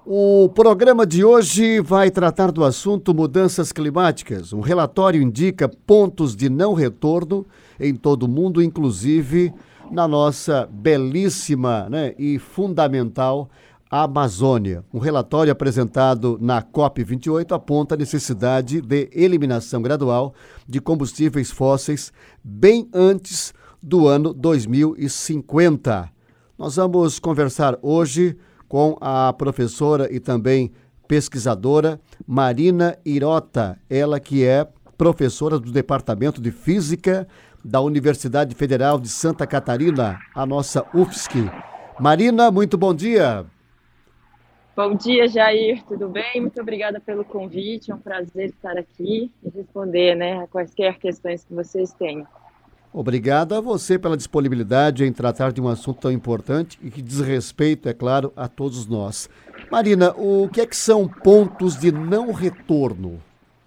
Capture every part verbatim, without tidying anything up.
O programa de hoje vai tratar do assunto mudanças climáticas. Um relatório indica pontos de não retorno em todo o mundo, inclusive na nossa belíssima, né, e fundamental Amazônia. Um relatório apresentado na COP vinte e oito aponta a necessidade de eliminação gradual de combustíveis fósseis bem antes do ano dois mil e cinquenta. Nós vamos conversar hoje com a professora e também pesquisadora Marina Hirota, ela que é professora do Departamento de Física da Universidade Federal de Santa Catarina, a nossa U F S C. Marina, muito bom dia. Bom dia, Jair, tudo bem? Muito obrigada pelo convite, é um prazer estar aqui e responder, né, a quaisquer questões que vocês tenham. Obrigado a você pela disponibilidade em tratar de um assunto tão importante e que diz respeito, é claro, a todos nós. Marina, o que é que são pontos de não retorno?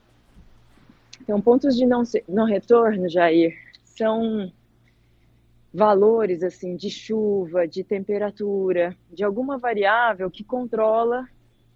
Então, pontos de não, não retorno, Jair, são valores assim de chuva, de temperatura, de alguma variável que controla,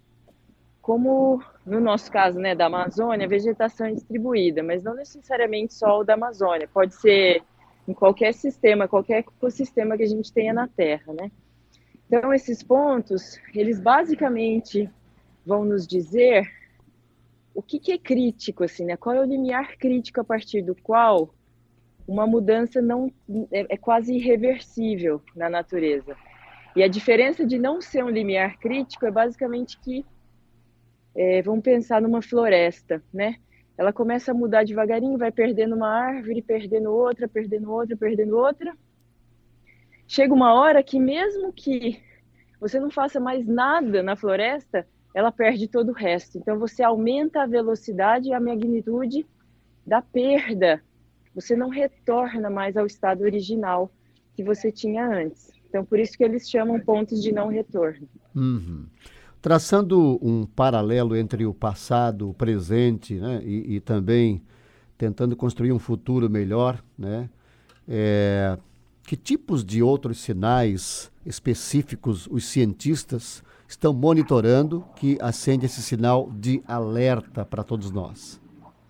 como no nosso caso, né, da Amazônia, a vegetação é distribuída, mas não necessariamente só o da Amazônia, pode ser em qualquer sistema, qualquer ecossistema que a gente tenha na Terra, né? Então, esses pontos, eles basicamente vão nos dizer o que, que é crítico, assim, né? Qual é o limiar crítico a partir do qual uma mudança não é, é quase irreversível na natureza. E a diferença de não ser um limiar crítico é basicamente que É, vamos pensar numa floresta, né? Ela começa a mudar devagarinho, vai perdendo uma árvore, perdendo outra, perdendo outra, perdendo outra. Chega uma hora que mesmo que você não faça mais nada na floresta, ela perde todo o resto. Então você aumenta a velocidade e a magnitude da perda. Você não retorna mais ao estado original que você tinha antes. Então por isso que eles chamam pontos de não retorno. Uhum. Traçando um paralelo entre o passado, o presente, né, e, e também tentando construir um futuro melhor, né, é, que tipos de outros sinais específicos os cientistas estão monitorando que acende esse sinal de alerta para todos nós?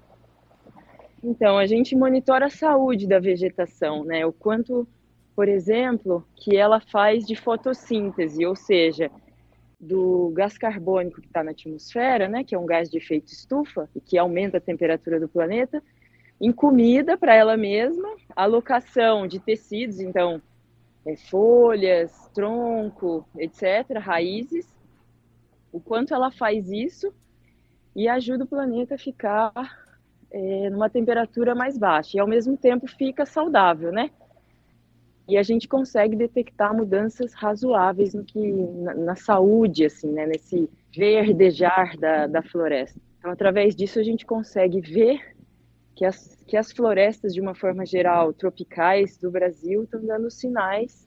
Então, a gente monitora a saúde da vegetação, né? O quanto, por exemplo, que ela faz de fotossíntese, ou seja, do gás carbônico que está na atmosfera, né, que é um gás de efeito estufa e que aumenta a temperatura do planeta, em comida para ela mesma, alocação de tecidos, então é, folhas, tronco, etcétera, raízes, o quanto ela faz isso e ajuda o planeta a ficar é, numa temperatura mais baixa e ao mesmo tempo fica saudável, né? E a gente consegue detectar mudanças razoáveis no que, na, na saúde, assim, né, nesse verdejar da, da floresta. Então, através disso, a gente consegue ver que as, que as florestas, de uma forma geral, tropicais do Brasil, estão dando sinais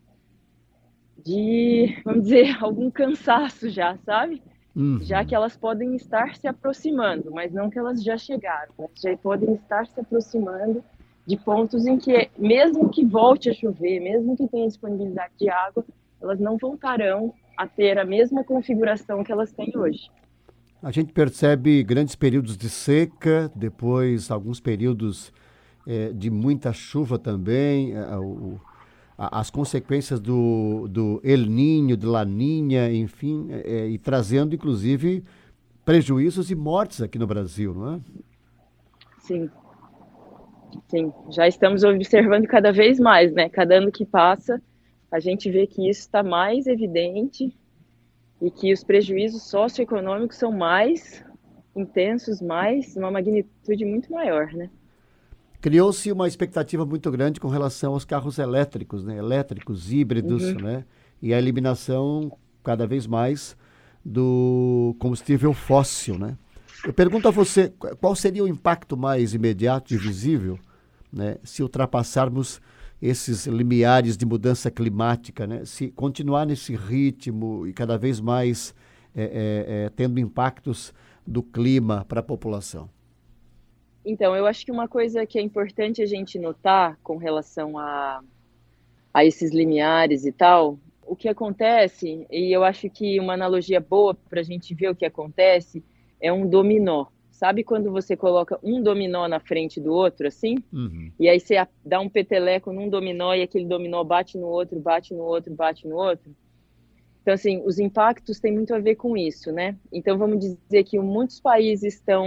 de, vamos dizer, algum cansaço já, sabe? Já que Uhum. elas podem estar se aproximando, mas não que elas já chegaram, né? Já podem estar se aproximando de pontos em que, mesmo que volte a chover, mesmo que tenha disponibilidade de água, elas não voltarão a ter a mesma configuração que elas têm hoje. A gente percebe grandes períodos de seca, depois alguns períodos eh, de muita chuva também, eh, o- a- as consequências do, do El Niño, de Laninha, enfim, eh, eh, e trazendo inclusive prejuízos e mortes aqui no Brasil, não é? Sim, sim, já estamos observando cada vez mais, né? Cada ano que passa, a gente vê que isso está mais evidente e que os prejuízos socioeconômicos são mais intensos, mais, uma magnitude muito maior, né? Criou-se uma expectativa muito grande com relação aos carros elétricos, né? Elétricos, híbridos, Uhum. né? E a eliminação cada vez mais do combustível fóssil, né? Eu pergunto a você, qu- qual seria o impacto mais imediato e visível, né, se ultrapassarmos esses limiares de mudança climática, né? Se continuar nesse ritmo e cada vez mais eh, eh, eh, tendo impactos do clima para a população? Então, eu acho que uma coisa que é importante a gente notar com relação a, a esses limiares e tal, o que acontece, e eu acho que uma analogia boa para a gente ver o que acontece, é um dominó. Sabe quando você coloca um dominó na frente do outro, assim? Uhum. E aí você dá um peteleco num dominó e aquele dominó bate no outro, bate no outro, bate no outro. Então, assim, os impactos têm muito a ver com isso, né? Então, vamos dizer que muitos países estão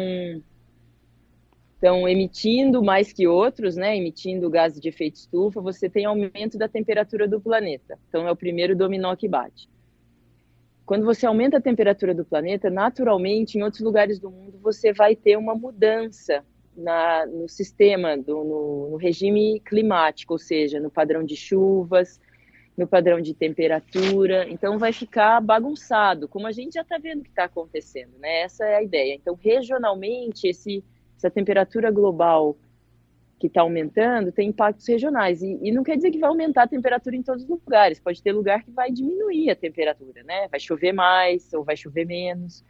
estão emitindo mais que outros, né? Emitindo gases de efeito estufa, você tem aumento da temperatura do planeta. Então, é o primeiro dominó que bate. Quando você aumenta a temperatura do planeta, naturalmente, em outros lugares do mundo, você vai ter uma mudança na, no sistema, do, no, no regime climático, ou seja, no padrão de chuvas, no padrão de temperatura. Então, vai ficar bagunçado, como a gente já está vendo que está acontecendo, né? Essa é a ideia. Então, regionalmente, esse, essa temperatura global que está aumentando tem impactos regionais. E, e não quer dizer que vai aumentar a temperatura em todos os lugares. Pode ter lugar que vai diminuir a temperatura, né? Vai chover mais ou vai chover menos.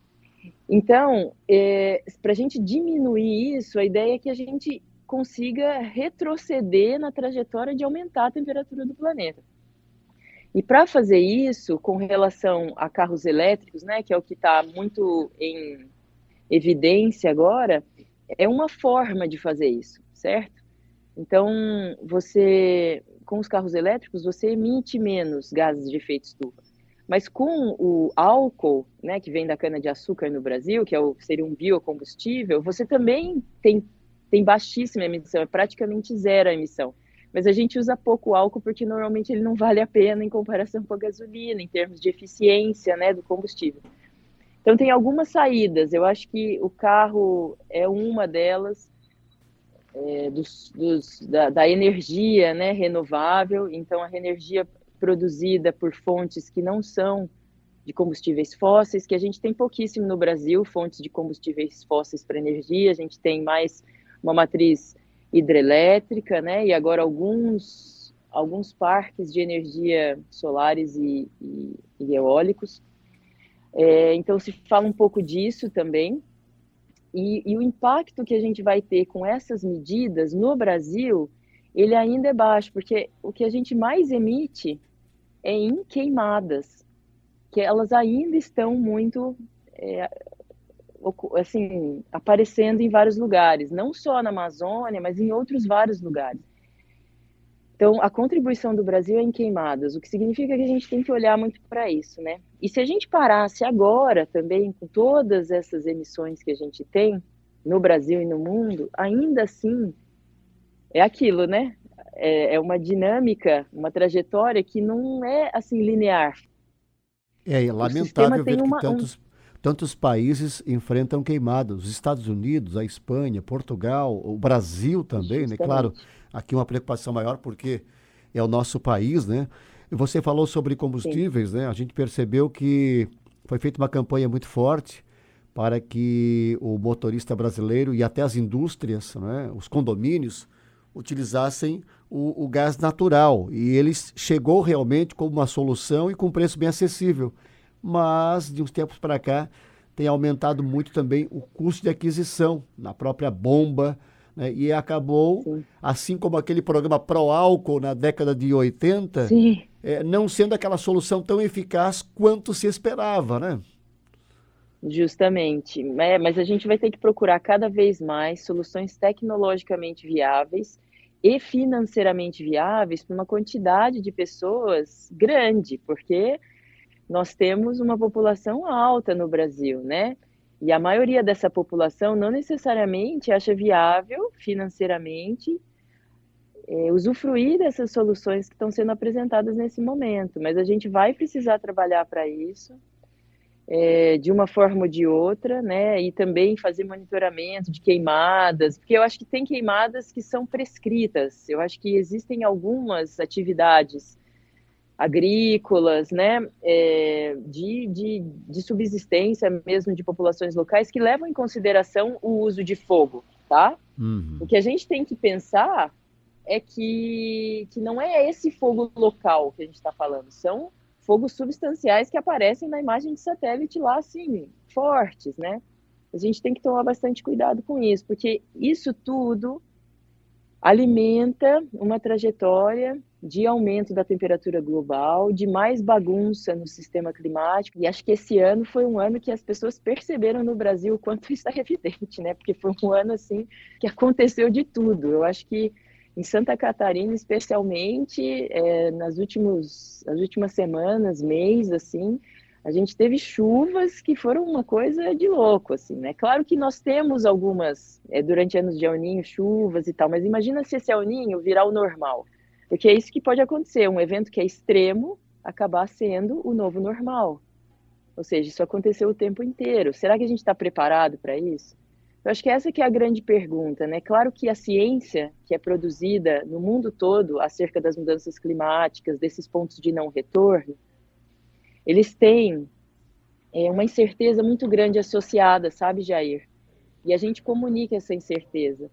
Então, é, para a gente diminuir isso, a ideia é que a gente consiga retroceder na trajetória de aumentar a temperatura do planeta. E para fazer isso, com relação a carros elétricos, né, que é o que está muito em evidência agora, é uma forma de fazer isso, certo? Então, você, com os carros elétricos, você emite menos gases de efeito estufa. Mas com o álcool, né, que vem da cana-de-açúcar no Brasil, que é o, seria um biocombustível, você também tem, tem baixíssima emissão, é praticamente zero a emissão. Mas a gente usa pouco álcool porque normalmente ele não vale a pena em comparação com a gasolina, em termos de eficiência, né, do combustível. Então, tem algumas saídas. Eu acho que o carro é uma delas, é, dos, dos, da, da energia, né, renovável. Então, a energia produzida por fontes que não são de combustíveis fósseis, que a gente tem pouquíssimo no Brasil, fontes de combustíveis fósseis para energia. A gente tem mais uma matriz hidrelétrica, né, e agora alguns, alguns parques de energia solares e, e, e eólicos. É, então, se fala um pouco disso também. E, e o impacto que a gente vai ter com essas medidas no Brasil, ele ainda é baixo, porque o que a gente mais emite é em queimadas, que elas ainda estão muito, é, assim, aparecendo em vários lugares, não só na Amazônia, mas em outros vários lugares. Então, a contribuição do Brasil é em queimadas, o que significa que a gente tem que olhar muito para isso, né? E se a gente parasse agora também, com todas essas emissões que a gente tem no Brasil e no mundo, ainda assim, é aquilo, né? É, é uma dinâmica, uma trajetória que não é, assim, linear. É O sistema lamentável tem ver que uma... Um... tantos, tantos países enfrentam queimadas. Os Estados Unidos, a Espanha, Portugal, o Brasil também, né? Claro, Justamente. aqui uma preocupação maior porque é o nosso país, né? E você falou sobre Sim. combustíveis, né? A gente percebeu que foi feita uma campanha muito forte para que o motorista brasileiro e até as indústrias, né? Os condomínios, utilizassem o, o gás natural. E ele chegou realmente como uma solução e com preço bem acessível. Mas, de uns tempos para cá, tem aumentado muito também o custo de aquisição na própria bomba, né? E acabou, Sim. assim como aquele programa Pró-Álcool na década de oitenta, Sim. é, não sendo aquela solução tão eficaz quanto se esperava, né? Justamente, é, mas a gente vai ter que procurar cada vez mais soluções tecnologicamente viáveis e financeiramente viáveis para uma quantidade de pessoas grande, porque nós temos uma população alta no Brasil, né? E a maioria dessa população não necessariamente acha viável financeiramente é, usufruir dessas soluções que estão sendo apresentadas nesse momento, mas a gente vai precisar trabalhar para isso. É, de uma forma ou de outra, né? E também fazer monitoramento de queimadas, porque eu acho que tem queimadas que são prescritas. Eu acho que existem algumas atividades agrícolas, né? É, de, de, de subsistência mesmo de populações locais que levam em consideração o uso de fogo, tá? O Uhum. que a gente tem que pensar é que, que não é esse fogo local que a gente está falando, são fogos substanciais que aparecem na imagem de satélite lá, assim, fortes, né? A gente tem que tomar bastante cuidado com isso, porque isso tudo alimenta uma trajetória de aumento da temperatura global, de mais bagunça no sistema climático. E acho que esse ano foi um ano que as pessoas perceberam no Brasil o quanto isso é evidente, né? Porque foi um ano assim que aconteceu de tudo. Eu acho que em Santa Catarina, especialmente, é, nas, últimos, nas últimas semanas, mês, assim, a gente teve chuvas que foram uma coisa de louco, assim, né? Claro que nós temos algumas, é, durante anos de El Niño, chuvas e tal, mas imagina se esse El Niño virar o normal. Porque é isso que pode acontecer, um evento que é extremo acabar sendo o novo normal. Ou seja, isso aconteceu o tempo inteiro. Será que a gente está preparado para isso? Eu acho que essa que é a grande pergunta, né? Claro que a ciência que é produzida no mundo todo acerca das mudanças climáticas, desses pontos de não retorno, eles têm é, uma incerteza muito grande associada, sabe, Jair? E a gente comunica essa incerteza.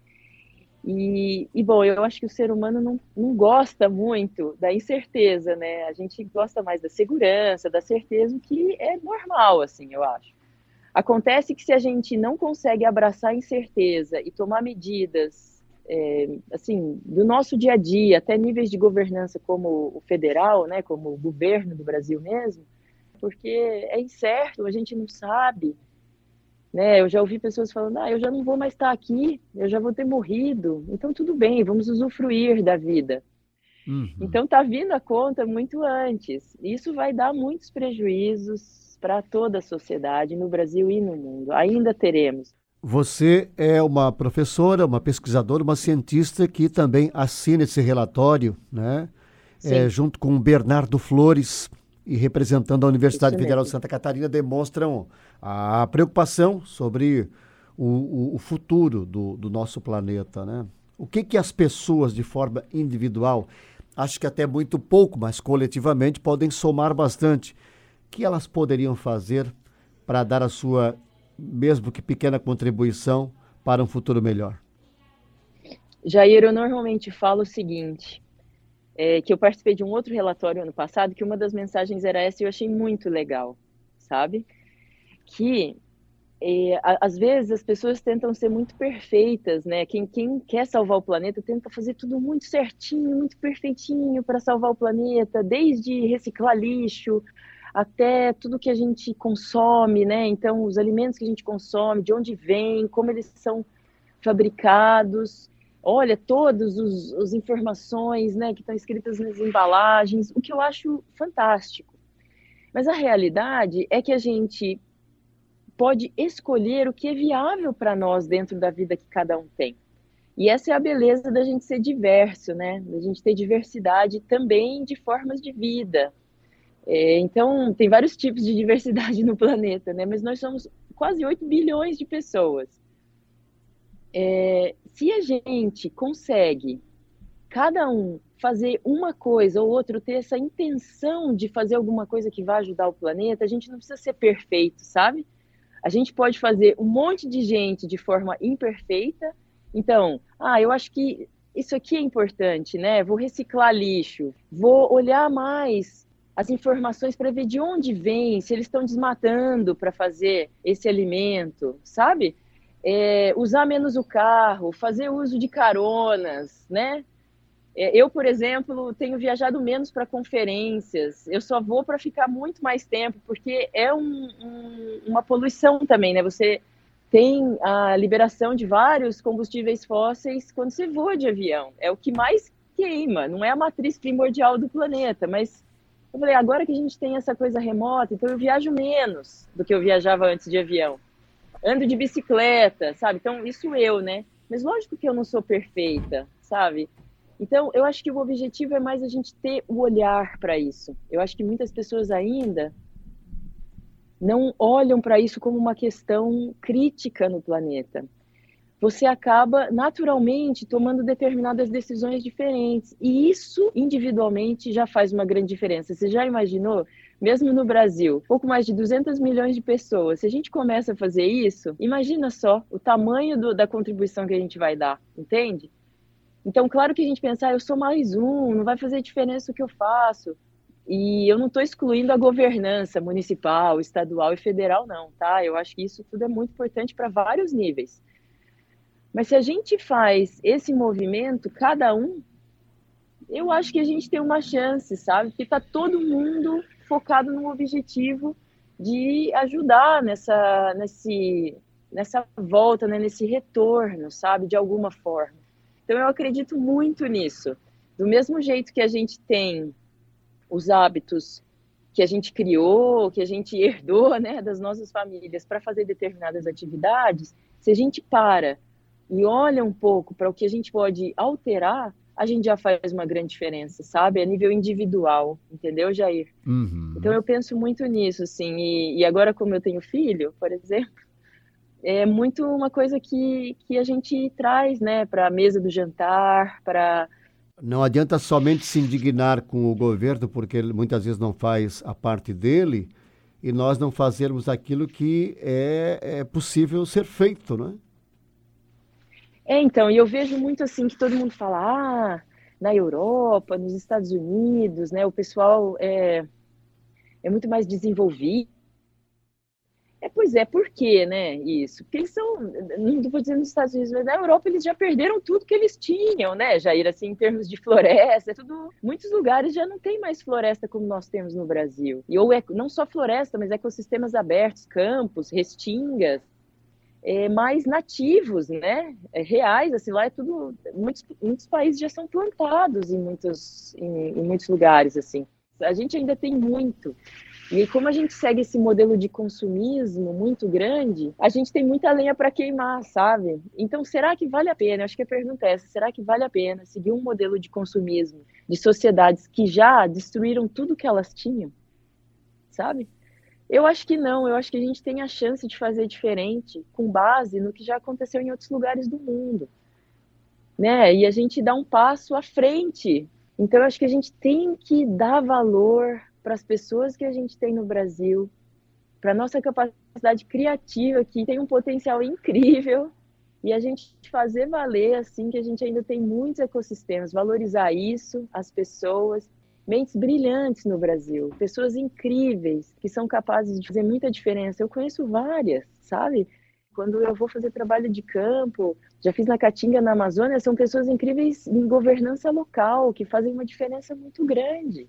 E, e, bom, eu acho que o ser humano não, não gosta muito da incerteza, né? A gente gosta mais da segurança, da certeza, o que é normal, assim, eu acho. Acontece que se a gente não consegue abraçar a incerteza e tomar medidas, é, assim, do nosso dia a dia, até níveis de governança como o federal, né, como o governo do Brasil mesmo, porque é incerto, a gente não sabe. Né, eu já ouvi pessoas falando, ah, eu já não vou mais estar aqui, eu já vou ter morrido, então tudo bem, vamos usufruir da vida. Uhum. Então está vindo a conta muito antes. Isso vai dar muitos prejuízos para toda a sociedade, no Brasil e no mundo. Ainda teremos. Você é uma professora, uma pesquisadora, uma cientista que também assina esse relatório, né? É, Sim, junto com o Bernardo Flores e representando a Universidade isso Federal de mesmo. Santa Catarina, demonstram a preocupação sobre o, o, o futuro do, do nosso planeta, né? O que que as pessoas, de forma individual, acho que até muito pouco, mas coletivamente, podem somar bastante. O que elas poderiam fazer para dar a sua, mesmo que pequena contribuição, para um futuro melhor? Jair, eu normalmente falo o seguinte, é, que eu participei de um outro relatório ano passado, que uma das mensagens era essa e eu achei muito legal, sabe? Que é, às vezes as pessoas tentam ser muito perfeitas, né? Quem, quem quer salvar o planeta tenta fazer tudo muito certinho, muito perfeitinho para salvar o planeta, desde reciclar lixo até tudo que a gente consome, né? Então, os alimentos que a gente consome, de onde vem, como eles são fabricados. Olha, todas as informações, né, que estão escritas nas embalagens, o que eu acho fantástico. Mas a realidade é que a gente pode escolher o que é viável para nós dentro da vida que cada um tem. E essa é a beleza da gente ser diverso, né? Da gente ter diversidade também de formas de vida. É, então, tem vários tipos de diversidade no planeta, né? Mas nós somos quase oito bilhões de pessoas. É, se a gente consegue, cada um, fazer uma coisa ou outra, ter essa intenção de fazer alguma coisa que vai ajudar o planeta, a gente não precisa ser perfeito, sabe? A gente pode fazer um monte de gente de forma imperfeita. Então, ah, eu acho que isso aqui é importante, né? Vou reciclar lixo, vou olhar mais as informações para ver de onde vem, se eles estão desmatando para fazer esse alimento, sabe? É, usar menos o carro, fazer uso de caronas, né? Eu, por exemplo, tenho viajado menos para conferências. Eu só vou para ficar muito mais tempo, porque é um, um, uma poluição também, né? Você tem a liberação de vários combustíveis fósseis quando você voa de avião. É o que mais queima, não é a matriz primordial do planeta. Mas eu falei, agora que a gente tem essa coisa remota, então eu viajo menos do que eu viajava antes de avião. Ando de bicicleta, sabe? Então, isso eu, né? Mas lógico que eu não sou perfeita, sabe? Então, eu acho que o objetivo é mais a gente ter o olhar para isso. Eu acho que muitas pessoas ainda não olham para isso como uma questão crítica no planeta. Você acaba naturalmente tomando determinadas decisões diferentes. E isso, individualmente, já faz uma grande diferença. Você já imaginou? Mesmo no Brasil, pouco mais de duzentos milhões de pessoas, se a gente começa a fazer isso, imagina só o tamanho do, da contribuição que a gente vai dar, entende? Então, claro que a gente pensa, ah, eu sou mais um, não vai fazer diferença o que eu faço. E eu não estou excluindo a governança municipal, estadual e federal, não, tá? Eu acho que isso tudo é muito importante para vários níveis. Mas se a gente faz esse movimento, cada um, eu acho que a gente tem uma chance, sabe? Porque está todo mundo focado no objetivo de ajudar nessa, nesse, nessa volta, né? Nesse retorno, sabe? De alguma forma. Então, eu acredito muito nisso. Do mesmo jeito que a gente tem os hábitos que a gente criou, que a gente herdou, né, das nossas famílias para fazer determinadas atividades, se a gente para e olha um pouco para o que a gente pode alterar, a gente já faz uma grande diferença, sabe? A nível individual, entendeu, Jair? Uhum. Então eu penso muito nisso, assim, e, e agora como eu tenho filho, por exemplo, é muito uma coisa que, que a gente traz, né, para a mesa do jantar, para... Não adianta somente se indignar com o governo, porque ele muitas vezes não faz a parte dele, e nós não fazermos aquilo que é, é possível ser feito, não é? É, então, e eu vejo muito assim que todo mundo fala, ah, na Europa, nos Estados Unidos, né, o pessoal é, é muito mais desenvolvido. É, pois é, por quê, né, isso? Porque eles são, não vou dizer nos Estados Unidos, mas na Europa eles já perderam tudo que eles tinham, né, Jair, assim, em termos de floresta, é tudo, muitos lugares já não tem mais floresta como nós temos no Brasil. E ou é, não só floresta, mas ecossistemas abertos, campos, restingas, é, mais nativos, né, é, reais, assim, lá é tudo, muitos, muitos países já são plantados em muitos, em, em muitos lugares, assim. A gente ainda tem muito. E como a gente segue esse modelo de consumismo muito grande, a gente tem muita lenha para queimar, sabe? Então, será que vale a pena? Eu acho que a pergunta é essa: será que vale a pena seguir um modelo de consumismo de sociedades que já destruíram tudo que elas tinham, sabe? Eu acho que não, eu acho que a gente tem a chance de fazer diferente com base no que já aconteceu em outros lugares do mundo, né? E a gente dá um passo à frente. Então, eu acho que a gente tem que dar valor para as pessoas que a gente tem no Brasil, para a nossa capacidade criativa, que tem um potencial incrível, e a gente fazer valer, assim, que a gente ainda tem muitos ecossistemas, valorizar isso, as pessoas, mentes brilhantes no Brasil, pessoas incríveis, que são capazes de fazer muita diferença. Eu conheço várias, sabe? Quando eu vou fazer trabalho de campo, já fiz na Caatinga, na Amazônia, são pessoas incríveis em governança local, que fazem uma diferença muito grande.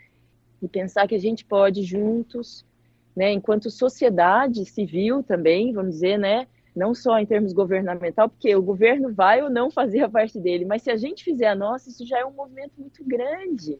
E pensar que a gente pode juntos, né, enquanto sociedade civil também, vamos dizer, né, não só em termos governamental, porque o governo vai ou não fazer a parte dele, mas se a gente fizer a nossa, isso já é um movimento muito grande,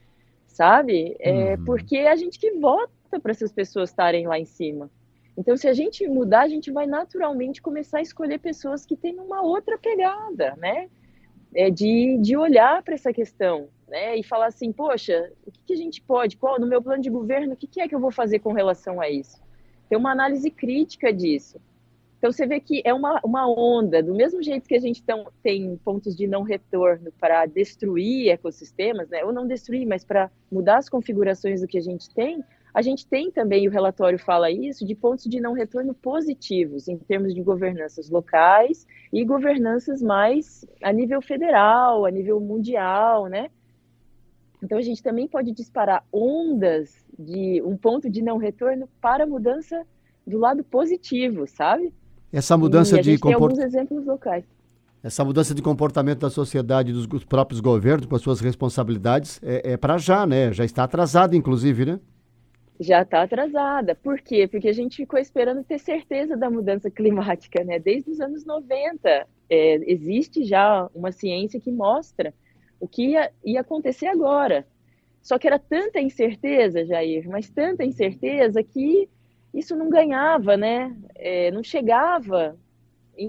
sabe? É Uhum. porque é a gente que vota para essas pessoas estarem lá em cima. Então, se a gente mudar, a gente vai naturalmente começar a escolher pessoas que têm uma outra pegada, né? É de, de olhar para essa questão, né? E falar assim, poxa, o que, que a gente pode, qual, no meu plano de governo, o que, que é que eu vou fazer com relação a isso? Ter uma análise crítica disso. Então, você vê que é uma, uma onda, do mesmo jeito que a gente tão, tem pontos de não retorno para destruir ecossistemas, né? Ou não destruir, mas para mudar as configurações do que a gente tem, a gente tem também, e o relatório fala isso, de pontos de não retorno positivos, em termos de governanças locais e governanças mais a nível federal, a nível mundial, né? Então, a gente também pode disparar ondas de um ponto de não retorno para a mudança do lado positivo, sabe? Essa E mudança a de gente tem comport... alguns exemplos locais. Essa mudança de comportamento da sociedade, dos dos próprios governos, com as suas responsabilidades, é, é para já, né? Já está atrasado, inclusive, né? Já está atrasada. Por quê? Porque a gente ficou esperando ter certeza da mudança climática, né? Desde os anos noventa, é, existe já uma ciência que mostra o que ia, ia acontecer agora. Só que era tanta incerteza, Jair, mas tanta incerteza que isso não ganhava, né? É, não chegava em,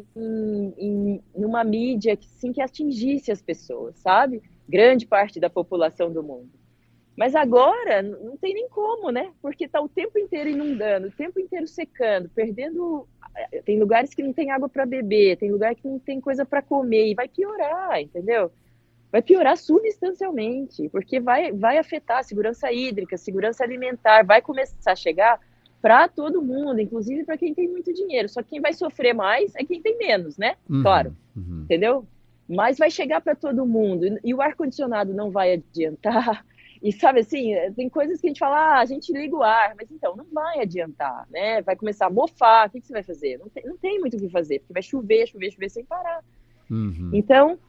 em, numa mídia que, sim, que atingisse as pessoas, sabe? Grande parte da população do mundo. Mas agora não tem nem como, né? Porque está o tempo inteiro inundando, o tempo inteiro secando, perdendo. Tem lugares que não tem água para beber, tem lugar que não tem coisa para comer, e vai piorar, entendeu? Vai piorar substancialmente, porque vai, vai afetar a segurança hídrica, a segurança alimentar, vai começar a chegar para todo mundo, inclusive para quem tem muito dinheiro. Só que quem vai sofrer mais é quem tem menos, né? Uhum, Claro, uhum. entendeu? Mas vai chegar para todo mundo, e o ar-condicionado não vai adiantar. E sabe assim, tem coisas que a gente fala, ah, a gente liga o ar, mas então não vai adiantar, né? Vai começar a mofar, o que, que você vai fazer? Não tem, não tem muito o que fazer, porque vai chover, chover, chover sem parar. Uhum. Então,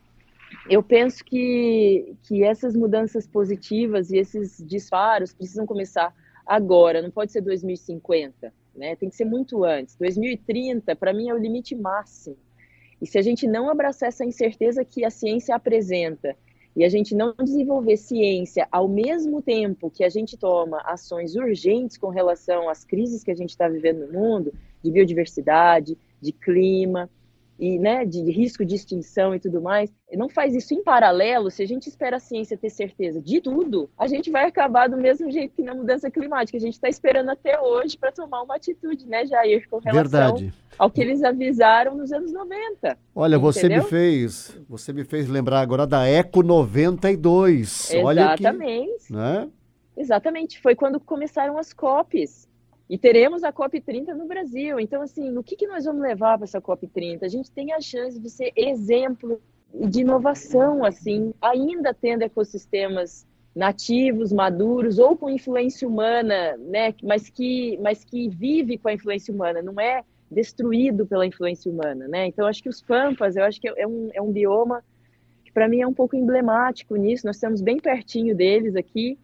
eu penso que, que essas mudanças positivas e esses disparos precisam começar agora, não pode ser dois mil e cinquenta, né? Tem que ser muito antes. dois mil e trinta, para mim, é o limite máximo. E se a gente não abraçar essa incerteza que a ciência apresenta, e a gente não desenvolver ciência ao mesmo tempo que a gente toma ações urgentes com relação às crises que a gente está vivendo no mundo, de biodiversidade, de clima, e, né, de risco de extinção e tudo mais, não faz isso em paralelo. Se a gente espera a ciência ter certeza de tudo, a gente vai acabar do mesmo jeito que na mudança climática. A gente está esperando até hoje para tomar uma atitude, né, Jair, com relação Verdade. ao que eles avisaram nos anos noventa. Olha, você entendeu? me fez, você me fez lembrar agora da Eco noventa e dois. Exatamente. Olha que, né? Exatamente. Foi quando começaram as COPs. E teremos a COP trinta no Brasil. Então, assim, o que, que nós vamos levar para essa COP trinta? A gente tem a chance de ser exemplo de inovação, assim, ainda tendo ecossistemas nativos, maduros, ou com influência humana, né? Mas que, mas que vive com a influência humana, não é destruído pela influência humana, né? Então, acho que os Pampas, eu acho que é um, é um bioma que, para mim, é um pouco emblemático nisso. Nós estamos bem pertinho deles aqui,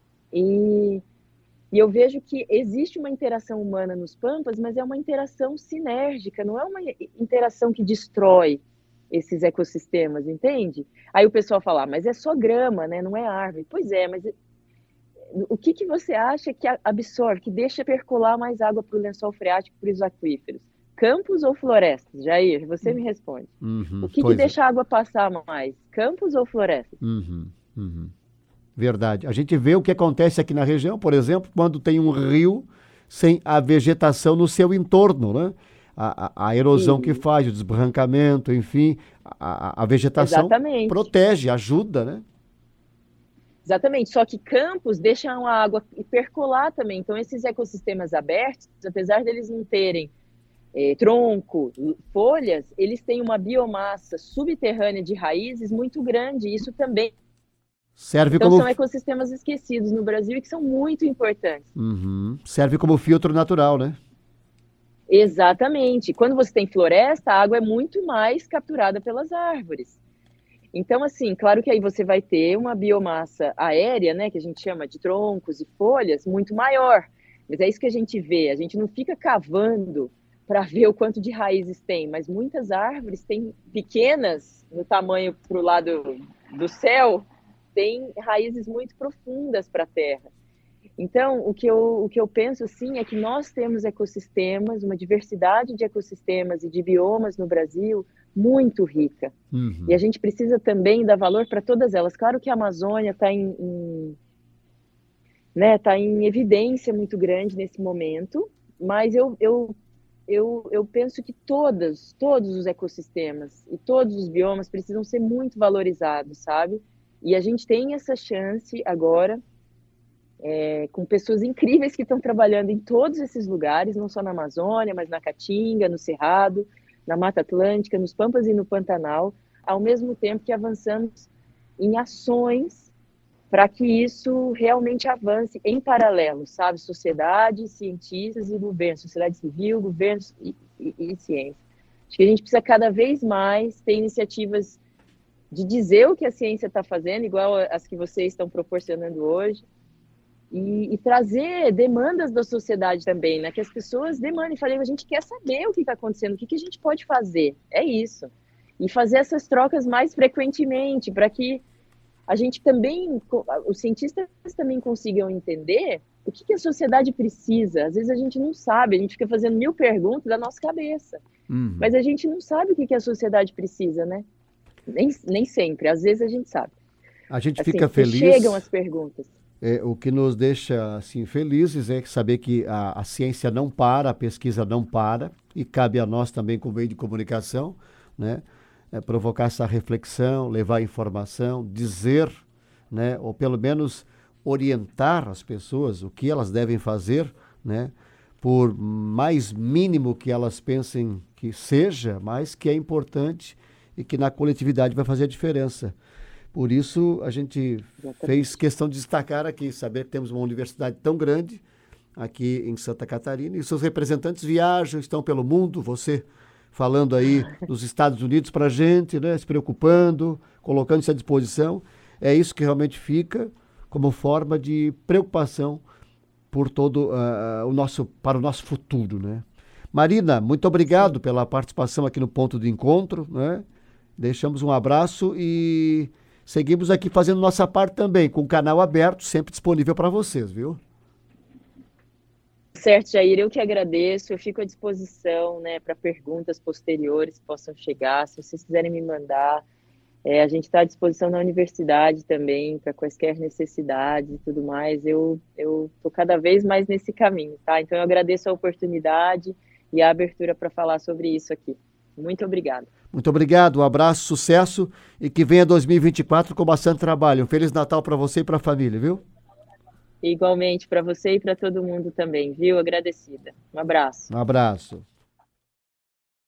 e... E eu vejo que existe uma interação humana nos Pampas, mas é uma interação sinérgica, não é uma interação que destrói esses ecossistemas, entende? Aí o pessoal fala, ah, mas é só grama, né? Não é árvore. Pois é, mas o que, que você acha que absorve, que deixa percolar mais água para o lençol freático, para os aquíferos? Campos ou florestas? Jair, você me responde. Uhum, o que, que deixa a água passar mais? Campos ou florestas? Uhum, uhum. Verdade. A gente vê o que acontece aqui na região, por exemplo, quando tem um rio sem a vegetação no seu entorno, né? A, a, a erosão Sim. que faz, o desbarrancamento, enfim, a, a vegetação Exatamente. protege, ajuda, né? Exatamente, só que campos deixam a água percolar também. Então, esses ecossistemas abertos, apesar deles não terem eh, tronco, folhas, eles têm uma biomassa subterrânea de raízes muito grande. Isso também Serve então como... são ecossistemas esquecidos no Brasil e que são muito importantes. Uhum. Serve como filtro natural, né? Exatamente. Quando você tem floresta, a água é muito mais capturada pelas árvores. Então, assim, claro que aí você vai ter uma biomassa aérea, né, que a gente chama de troncos e folhas, muito maior. Mas é isso que a gente vê. A gente não fica cavando para ver o quanto de raízes tem, mas muitas árvores têm pequenas no tamanho para o lado do céu, tem raízes muito profundas para a terra. Então, o que, eu, o que eu penso, assim, é que nós temos ecossistemas, uma diversidade de ecossistemas e de biomas no Brasil muito rica. Uhum. E a gente precisa também dar valor para todas elas. Claro que a Amazônia está em, em, né, tá em evidência muito grande nesse momento, mas eu, eu, eu, eu penso que todas, todos os ecossistemas e todos os biomas precisam ser muito valorizados, sabe? E a gente tem essa chance agora, é, com pessoas incríveis que estão trabalhando em todos esses lugares, não só na Amazônia, mas na Caatinga, no Cerrado, na Mata Atlântica, nos Pampas e no Pantanal, ao mesmo tempo que avançamos em ações para que isso realmente avance em paralelo, sabe? Sociedade, cientistas e governo, sociedade civil, governos e, e, e ciência. Acho que a gente precisa cada vez mais ter iniciativas de dizer o que a ciência está fazendo, igual as que vocês estão proporcionando hoje, e, e trazer demandas da sociedade também, né? Que as pessoas demandem, falem, a gente quer saber o que está acontecendo, o que, que a gente pode fazer, é isso. E fazer essas trocas mais frequentemente, para que a gente também, os cientistas também consigam entender o que, que a sociedade precisa. Às vezes a gente não sabe, a gente fica fazendo mil perguntas da nossa cabeça, uhum. mas a gente não sabe o que, que a sociedade precisa, né? Nem, nem sempre, às vezes a gente sabe. A gente assim, fica feliz. Chegam as perguntas. É, o que nos deixa assim, felizes é saber que a, a ciência não para, a pesquisa não para, e cabe a nós também, como meio de comunicação, né, é, provocar essa reflexão, levar informação, dizer, né, ou pelo menos orientar as pessoas o que elas devem fazer, né, por mais mínimo que elas pensem que seja, mas que é importante e que na coletividade vai fazer a diferença. Por isso, a gente Exatamente. fez questão de destacar aqui, saber que temos uma universidade tão grande aqui em Santa Catarina e seus representantes viajam, estão pelo mundo. Você falando aí dos Estados Unidos para a gente, né? Se preocupando, colocando isso à disposição. É isso que realmente fica como forma de preocupação por todo uh, o nosso, para o nosso futuro, né? Marina, muito obrigado pela participação aqui no Ponto de Encontro, né? Deixamos um abraço e seguimos aqui fazendo nossa parte também, com o canal aberto, sempre disponível para vocês, viu? Certo, Jair, eu que agradeço, eu fico à disposição, né, para perguntas posteriores que possam chegar, se vocês quiserem me mandar. É, a gente está à disposição na universidade também, para quaisquer necessidades e tudo mais. Eu estou cada vez mais nesse caminho, tá? Então, eu agradeço a oportunidade e a abertura para falar sobre isso aqui. Muito obrigada. Muito obrigado, um abraço, sucesso e que venha dois mil e vinte e quatro com bastante trabalho. Um Feliz Natal para você e para a família, viu? Igualmente para você e para todo mundo também, viu? Agradecida. Um abraço. Um abraço.